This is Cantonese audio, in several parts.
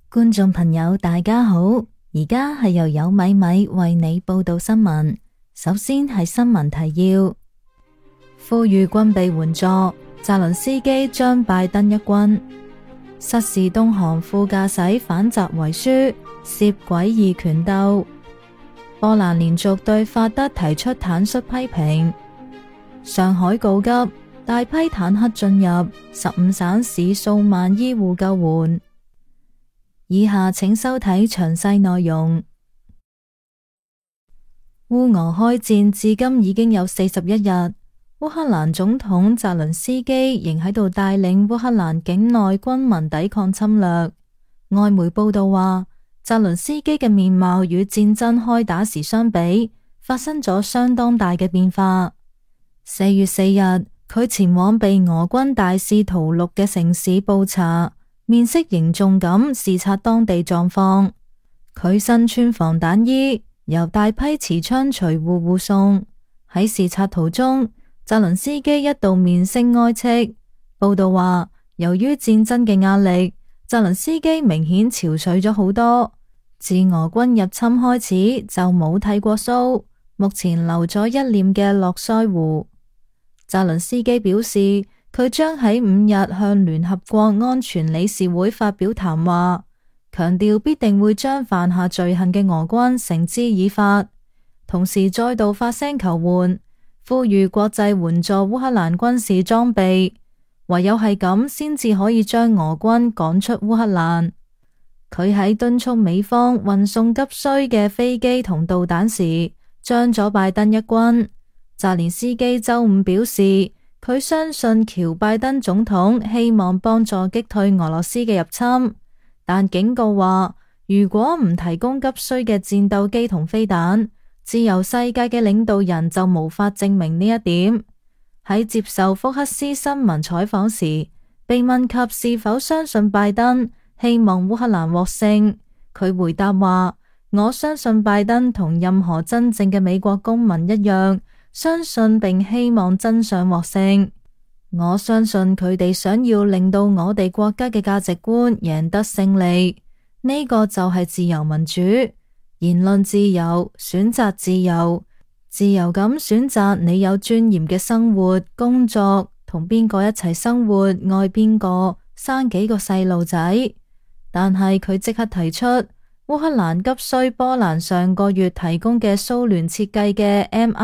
觀眾朋友大家好，而家係由有米米為你報道新聞。首先係新聞提要：呼籲軍備援助，澤倫斯基將拜登一軍；失事東航副駕駛反襲遺書，涉詭異權鬥；波蘭連續對法德提出坦率批評；上海告急，大批坦克進入15省市數萬醫護救援。以下請收睇詳細內容。烏俄開戰至今已經有41日，烏克蘭總統澤倫斯基仍喺度帶領烏克蘭境內軍民抵抗侵略。外媒報道話，澤倫斯基嘅面貌與戰爭開打時相比，發生咗相當大嘅變化。4月4日，佢前往被俄軍大肆屠戮嘅城市布查，面色凝重咁視察當地狀況。佢身穿防彈衣，由大批持槍隨護護送。喺視察途中，澤倫斯基一度面色哀戚。報道話，由於戰爭嘅壓力，澤倫斯基明顯憔悴咗好多。自俄軍入侵開始就冇剃過鬚，目前留咗一臉嘅絡腮鬍。澤倫斯基表示，佢將喺5日向聯合國安全理事會發表談話，強調必定會將犯下罪行嘅俄軍繩之以法，同時再度發聲求援，呼籲國際援助烏克蘭軍事裝備，唯有係咁先至可以將俄軍趕出烏克蘭。佢喺敦促美方運送急需嘅飛機同導彈時，將咗拜登一軍。澤連斯基周五表示，佢相信喬拜登總統希望幫助擊退俄羅斯嘅入侵，但警告話，如果唔提供急需嘅戰鬥機同飛彈，自由世界嘅領導人就無法證明呢一點。喺接受福克斯新聞採訪時，被問及是否相信拜登希望烏克蘭獲勝，佢回答話，我相信拜登同任何真正嘅美國公民一樣，相信並希望真相獲勝。我相信佢哋想要令到我哋國家嘅價值觀贏得勝利，呢個就係自由民主、言論自由、選擇自由，自由咁選擇你有尊嚴嘅生活、工作，同邊個一齊生活、愛邊個、生幾個細路仔。但係佢即刻提出，烏克蘭急需波蘭上個月提供嘅蘇聯設計嘅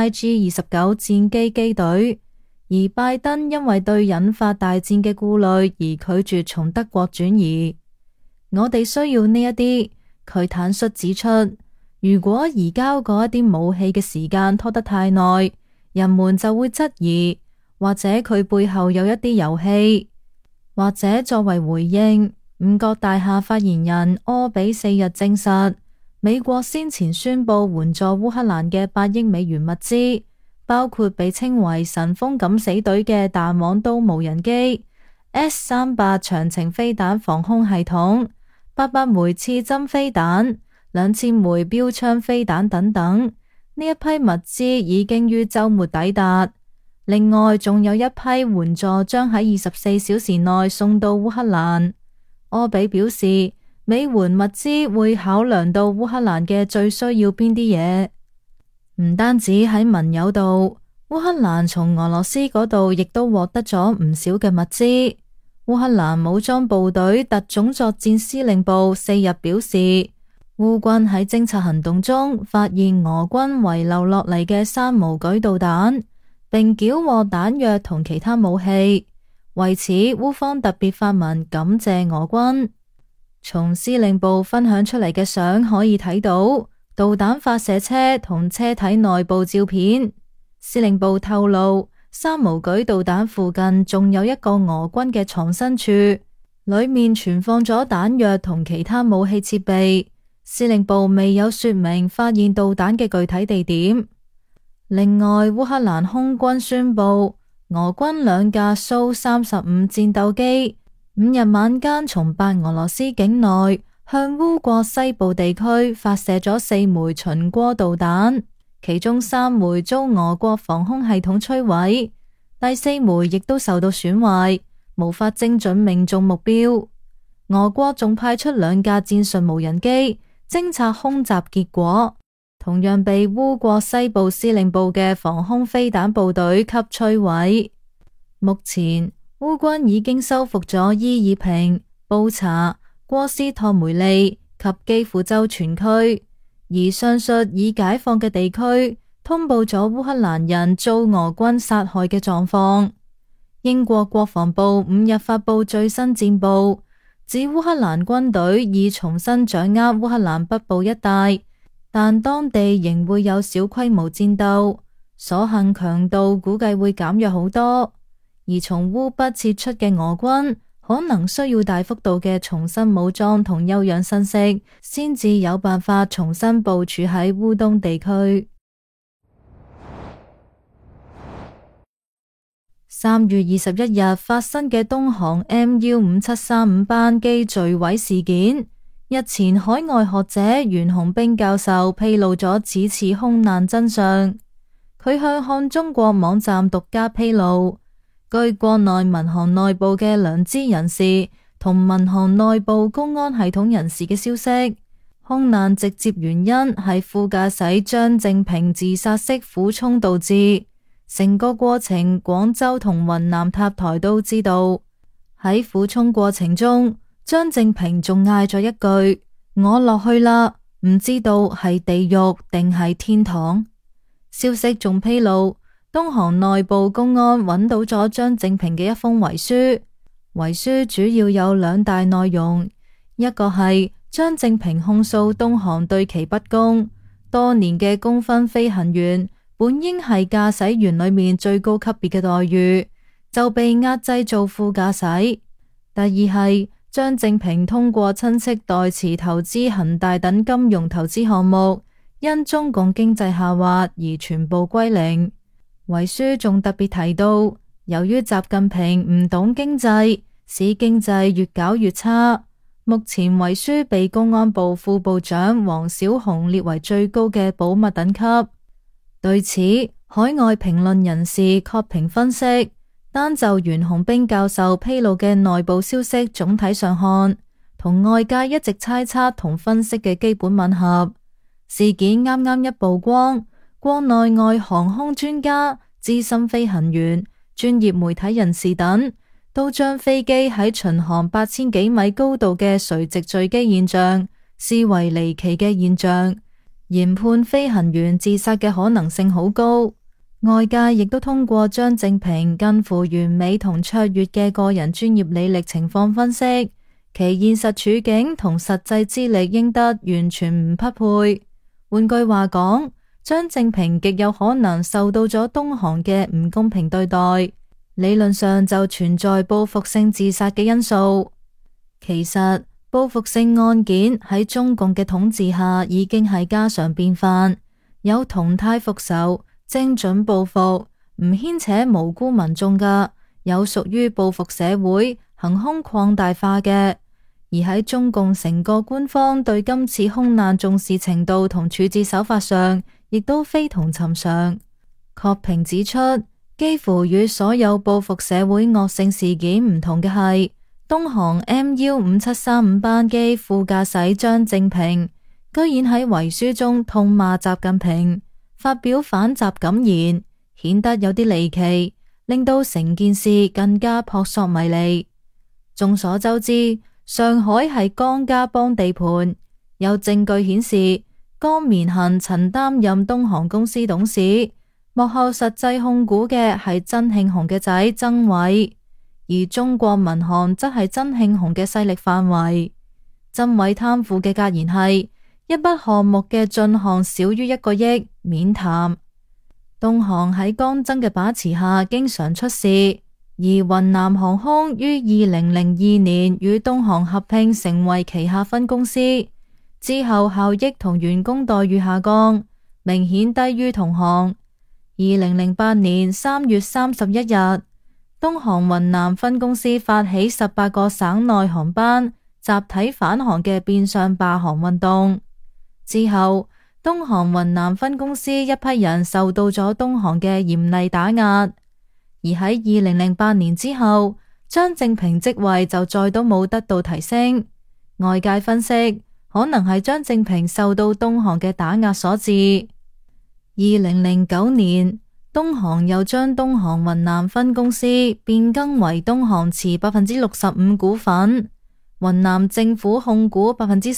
MiG-29戰機機隊，而拜登因為對引發大戰嘅顧慮而拒絕從德國轉移。我哋需要呢一啲，佢坦率指出。如果移交嗰一啲武器嘅時間拖得太耐，人們就會質疑，或者佢背後有一啲遊戲，或者作為回應。五角大廈發言人柯比4日證實，美國先前宣布援助烏克蘭嘅8億美元物資，包括被稱為神風敢死隊嘅彈簧刀無人機、S-300長程飛彈防空系統、800枚刺針飛彈、2000枚標槍飛彈等等。呢一批物資已經於週末抵達，另外仲有一批援助將喺24小時內送到烏克蘭。柯比表示，美援物資會考量到烏克蘭嘅最需要邊啲嘢，唔單止喺盟友度，烏克蘭從俄羅斯嗰度亦都獲得咗唔少嘅物資。烏克蘭武裝部隊特種作戰司令部4日表示，烏軍喺偵察行動中發現俄軍遺留落嚟嘅山毛櫸導彈，並繳獲彈藥同其他武器。為此，烏方特別發文感謝俄軍。從司令部分享出嚟嘅相可以睇到導彈發射車同車體內部照片。司令部透露，山毛櫸導彈附近仲有一個俄軍嘅藏身處，裏面存放咗彈藥同其他武器設備。司令部未有說明發現導彈嘅具體地點。另外，烏克蘭空軍宣布，俄軍2架蘇35戰鬥機5日晚間從白俄羅斯境內向烏國西部地區發射咗4枚巡弋導彈，其中3枚遭俄國防空系統摧毀，第4枚亦都受到損壞，無法精準命中目標。 俄國仲派出2架戰術無人機偵察空襲結果，同樣被烏國西部司令部嘅防空飛彈部隊給摧毀。目前烏軍已經收復咗伊爾平、布查、戈斯托梅利及基輔州全區，而上述已解放嘅地區通報咗烏克蘭人遭俄軍殺害嘅狀況。英國國防部5日發佈最新戰報，指烏克蘭軍隊已重新掌握烏克蘭北部一帶，但當地仍會有小規模戰鬥，所幸強度估計會減弱好多。而從烏北撤出嘅俄軍可能需要大幅度嘅重新武裝同休養生息，先至有辦法重新部署喺烏東地區。3月21日發生嘅東航 MU5735 班機墜毀事件，日前海外學者袁洪兵教授披露咗此次空難真相。佢向看中國網站獨家披露，據國內民航內部嘅良知人士同民航內部公安系統人士嘅消息，空難直接原因係副駕駛張正平自殺式俯衝導致。成個過程廣州同雲南塔台都知道。喺俯衝過程中，張正平仲嗌咗一句：我落去啦，唔知道係地獄定係天堂。消息仲披露，東航內部公安揾到咗張正平嘅一封遺書，遺書主要有2大內容，一個係張正平控訴東航對其不公，多年嘅公分飛行員本應係駕駛員裏面最高級別嘅待遇，就被壓制做副駕駛。第二係張正平通過親戚代持投資恒大等金融投資項目，因中共經濟下滑而全部歸零。遺書仲特別提到，由於習近平唔懂經濟，使經濟越搞越差。目前遺書被公安部副部長王小洪列為最高嘅保密等級。對此，海外評論人士確評分析，單就袁洪兵教授披露嘅內部消息總體上看，同外界一直猜測同分析嘅基本吻合。事件啱啱一曝光，國內外航空專家、資深飛行員、專業媒體人士等，都將飛機喺巡航8000幾米高度嘅垂直墜機現象視為離奇嘅現象，研判飛行員自殺嘅可能性好高。外界亦都通過張正平近乎完美同卓越嘅個人專業履歷情況分析，其現實處境同實際資歷應得完全唔匹配。換句話講，張正平極有可能受到咗東航嘅唔公平對待，理論上就存在報復性自殺嘅因素。其實報復性案件喺中共嘅統治下已經係家常便飯，有同態復仇、精準報復，唔牽扯無辜民眾噶，有屬於報復社會、行兇擴大化嘅。而喺中共成個官方對今次空難重視程度同處置手法上，亦都非同尋常。確評指出，幾乎與所有報復社會惡性事件唔同嘅係，東航 MU5735 班機副駕駛張正平居然喺遺書中痛罵習近平，發表反習感言，顯得有啲離奇，令到成件事更加撲朔迷離。眾所周知，上海係江家幫地盤，有證據顯示江綿恒曾擔任東航公司董事，幕後實際控股嘅係曾慶紅嘅仔曾偉。而中國民航則係曾慶紅嘅勢力範圍。曾偉貪腐嘅格言係一筆項目嘅進項少於1個億免談。東航喺江曾嘅把持下經常出事，而雲南航空於2002年與東航合併成為旗下分公司，之後效益同員工待遇下降，明顯低於同行。2008年3月31日，東航雲南分公司發起18個省內航班集體返航嘅變相罷航運動，之後東航雲南分公司一批人受到咗東航嘅嚴厲打壓。而喺2008年之後， 張正平職位就再都冇得到提升。外界分析，可能係張正平受到東航嘅打壓所致。2009年，東航又將東航雲南分公司變更為東航持65%股份，雲南政府控股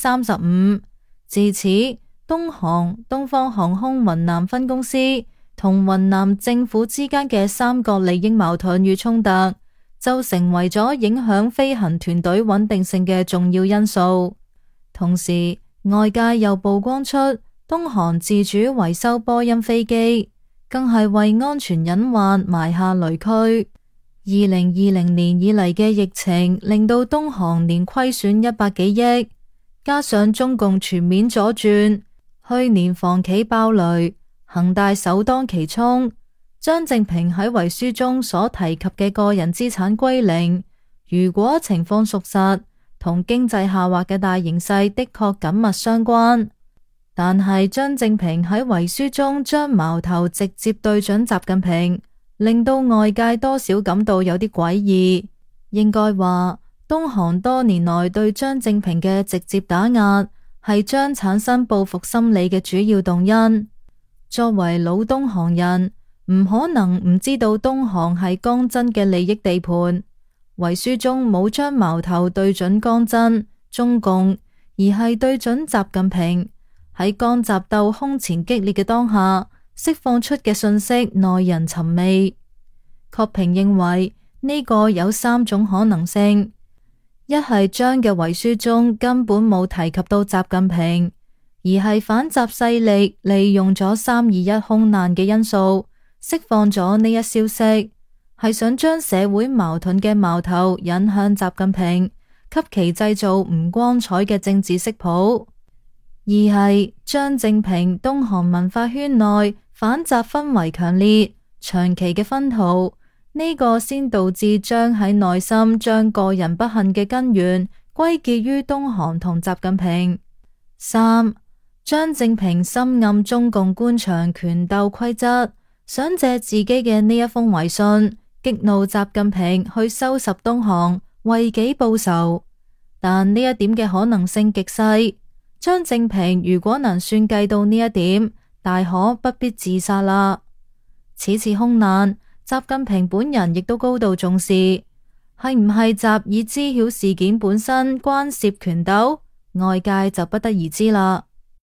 35%。自此，東航、東方航空雲南分公司同雲南政府之間嘅三角利益矛盾與衝突，就成為咗影響飛行團隊穩定性嘅重要因素。同時，外界又曝光出東航自主維修波音飛機，更係為安全隱患埋下雷區。2020年以嚟嘅疫情令到東航年虧損100幾億，加上中共全面左轉，去年房企爆雷，恒大首當其衝。張正平喺遺書中所提及嘅個人資產歸零，如果情況屬實，同經濟下滑嘅大形勢的確緊密相關。但係張正平喺遺書中將矛頭直接對準習近平，令到外界多少感到有啲詭異。應該話，東航多年來對張正平嘅直接打壓，係將產生報復心理嘅主要動因。作為老東航人，唔可能唔知道東航係江真嘅利益地盤。遺書中冇將矛頭對準江真、中共，而係對準習近平。喺江習鬥空前激烈嘅當下，釋放出嘅信息耐人尋味。郝平認為呢個有3種可能性：一係張嘅遺書中根本冇提及到習近平，而係反習勢力利用咗321空難嘅因素，釋放咗呢一消息，係想將社會矛盾嘅矛頭引向習近平，給其製造唔光彩嘅政治色譜。二係張正平東航文化圈內反習氛圍強烈，長期嘅薰陶，呢個先導致張喺內心將個人不幸嘅根源歸結於東航同習近平。三，張正平深諳中共官場權鬥規則，想借自己嘅呢一封遺信激怒習近平去收拾東航，為己報仇。但呢一點嘅可能性極細。張正平如果能算計到呢一點，大可不必自殺啦。此次空難，習近平本人亦都高度重視，係唔係習已知曉事件本身關涉權鬥，外界就不得而知啦。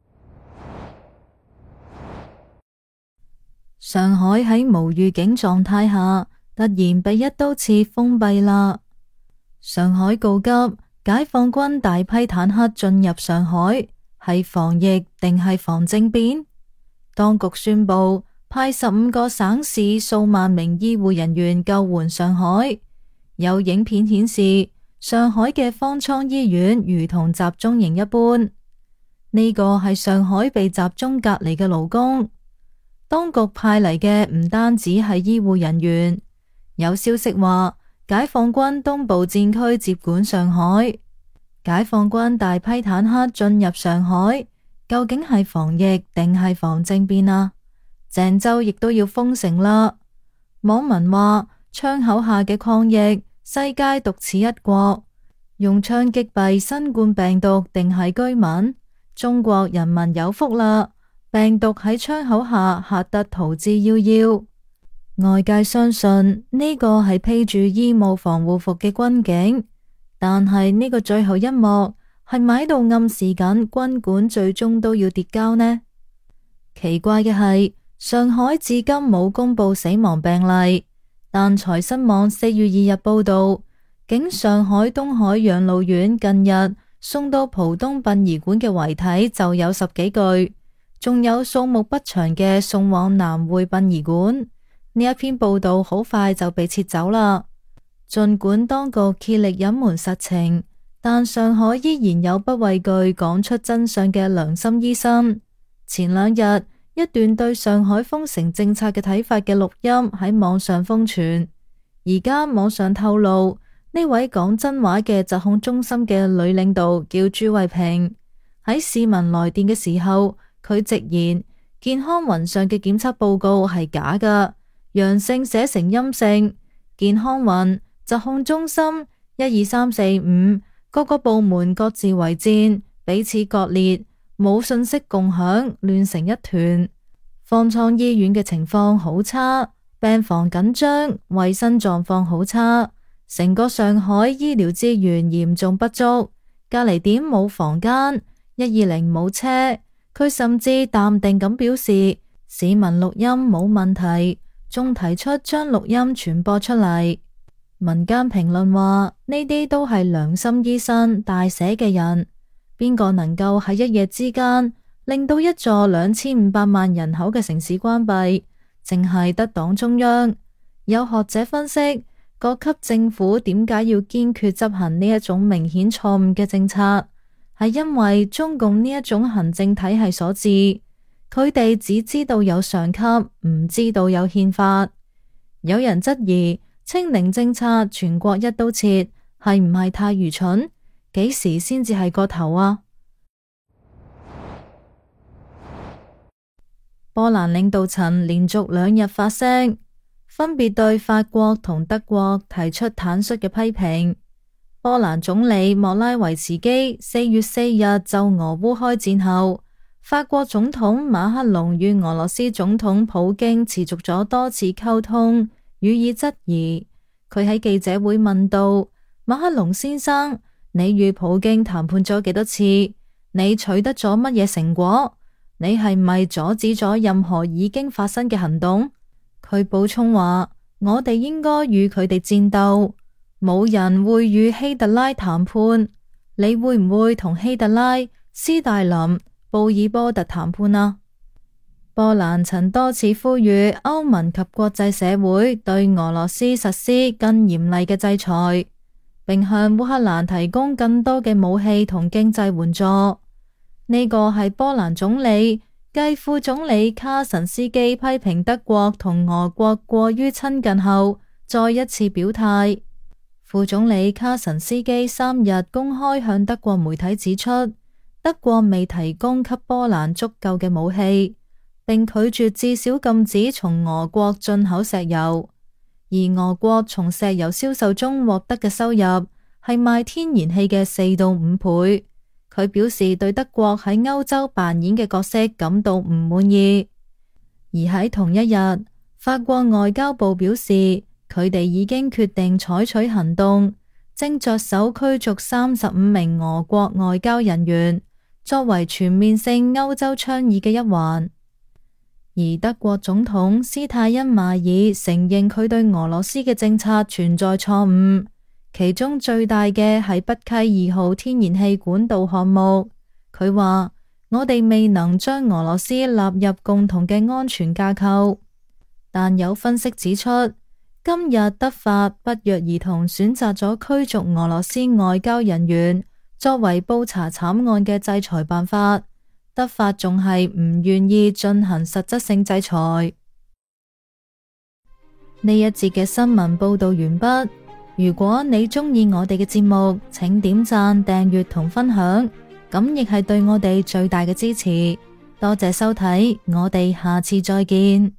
上海喺無預警狀態下，突然被一刀切封閉啦。上海告急，解放軍大批坦克進入上海，係防疫定係防政變？當局宣布派15個省市數萬名醫護人員救援上海。有影片顯示，上海嘅方艙醫院如同集中營一般。呢個係上海被集中隔離嘅勞工。當局派嚟嘅唔單止係醫護人員，有消息話解放軍東部戰區接管上海。解放軍大批坦克進入上海，究竟係防疫定係防政變啊？鄭州亦都要封城啦。網民話窗口下嘅抗疫，世界獨此一國，用槍擊斃新冠病毒定係居民？中國人民有福啦，病毒喺窗口下嚇得逃之夭夭。外界相信呢個係披住醫務防護服嘅軍警，但係呢個最後一幕係咪喺度暗示緊軍管最終都要跌交呢？奇怪嘅係，上海至今冇公布死亡病例，但財新網4月2日報道，經上海東海養老院近日送到浦東殯儀館嘅遺體就有10幾具，仲有數目不詳嘅送往南匯殯儀館。呢一篇報道好快就被撤走啦。盡管當局竭力隱瞞實情，但上海依然有不畏懼講出真相嘅良心醫生。前2日，一段對上海封城政策嘅睇法嘅錄音喺網上瘋傳。而家網上透露，呢位講真話嘅疾控中心嘅女領導叫朱慧萍。喺市民來電嘅時候，佢直言健康雲上嘅檢測報告係假㗎，陽性寫成陰性，健康雲疾控中心、12345各個部門各自為戰，彼此割裂，冇信息共享，亂成一團。方艙醫院嘅情況好差，病房緊張，衛生狀況好差，成個上海醫療資源嚴重不足，隔離點冇房間，120冇車。佢甚至淡定咁表示，市民錄音冇問題，仲提出將錄音傳播出嚟。民間評論話，呢啲都係良心醫生大寫嘅人，邊個能夠喺一夜之間令到一座2500萬人口嘅城市關閉？淨係得黨中央。有學者分析，各級政府點解要堅決執行呢一種明顯錯誤嘅政策，係因為中共呢一種行政體系所致。佢哋只知道有上級，唔知道有憲法。有人質疑清零政策全國一刀切係唔係太愚蠢？幾時先至係個頭啊？波蘭領導層連續2日發聲，分別對法國同德國提出坦率嘅批評。波蘭總理莫拉維茨基4月4日就俄烏開戰後，法國總統馬克龍與俄羅斯總統普京持續咗多次溝通，予以質疑。佢喺記者會問到：馬克龍先生，你與普京談判咗幾多次？你取得咗乜嘢成果？你係咪阻止咗任何已經發生嘅行動？佢補充話：我哋應該與佢哋戰鬥，冇人會與希特拉談判。你會唔會同希特拉、斯大林、布爾波特談判啊？波蘭曾多次呼籲歐盟及國際社會對俄羅斯實施更嚴厲嘅制裁，並向烏克蘭提供更多嘅武器同經濟援助。呢個係波蘭總理繼副總理卡臣斯基批評德國同俄國過於親近後，再一次表態。副總理卡臣斯基3日公開向德國媒體指出，德國未提供給波蘭足夠嘅武器，並拒絕至少禁止從俄國進口石油，而俄國從石油銷售中獲得嘅收入係賣天然氣嘅4到5倍。佢表示對德國喺歐洲扮演嘅角色感到唔滿意。而喺同一日，法國外交部表示，佢哋已經決定採取行動，正着手驅逐35名俄國外交人員，作為全面性歐洲倡議嘅一環。而德國總統施泰因邁爾承認佢對俄羅斯嘅政策存在錯誤，其中最大嘅係北溪2號天然氣管道項目。佢話：我哋未能將俄羅斯納入共同嘅安全架構。但有分析指出，今日德法不約而同選擇咗驅逐俄羅斯外交人員，作為報查慘案嘅制裁辦法。德法仲係唔願意進行實質性制裁。呢一節嘅新聞報道完畢。如果你鍾意我哋嘅節目，請點讚、訂閱同分享，咁亦係對我哋最大嘅支持。多謝收睇，我哋下次再見。